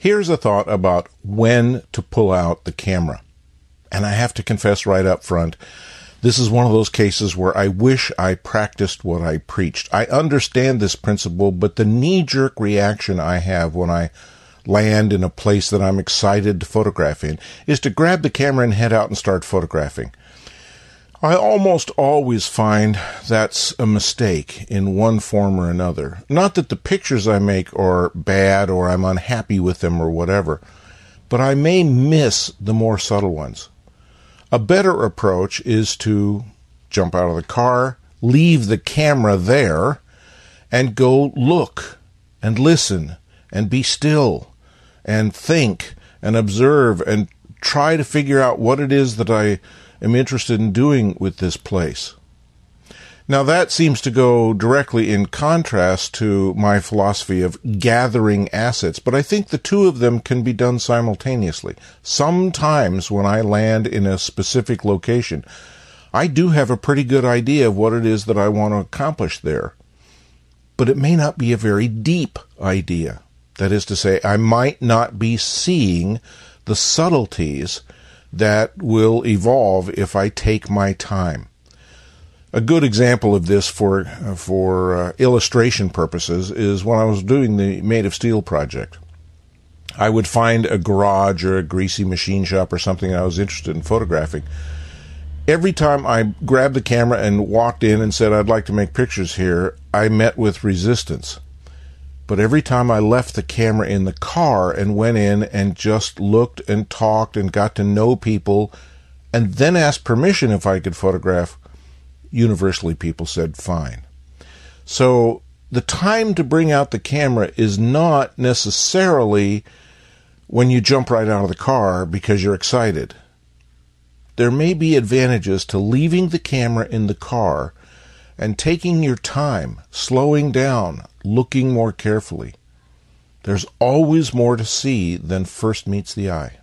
Here's a thought about when to pull out the camera. And I have to confess right up front, this is one of those cases where I wish I practiced what I preached. I understand this principle, but the knee-jerk reaction I have when I land in a place that I'm excited to photograph in is to grab the camera and head out and start photographing. I almost always find that's a mistake in one form or another. Not that the pictures I make are bad or I'm unhappy with them or whatever, but I may miss the more subtle ones. A better approach is to jump out of the car, leave the camera there, and go look and listen and be still and think and observe and try to figure out what it is that I am interested in doing with this place. Now that seems to go directly in contrast to my philosophy of gathering assets, but I think the two of them can be done simultaneously. Sometimes when I land in a specific location, I do have a pretty good idea of what it is that I want to accomplish there, but it may not be a very deep idea. That is to say, I might not be seeing the subtleties that will evolve if I take my time. A good example of this for illustration purposes is when I was doing the Made of Steel project. I would find a garage or a greasy machine shop or something I was interested in photographing. Every time I grabbed the camera and walked in and said, I'd like to make pictures here, I met with resistance. But every time I left the camera in the car and went in and just looked and talked and got to know people and then asked permission if I could photograph, universally people said fine. So the time to bring out the camera is not necessarily when you jump right out of the car because you're excited. There may be advantages to leaving the camera in the car and taking your time, slowing down, looking more carefully. There's always more to see than first meets the eye.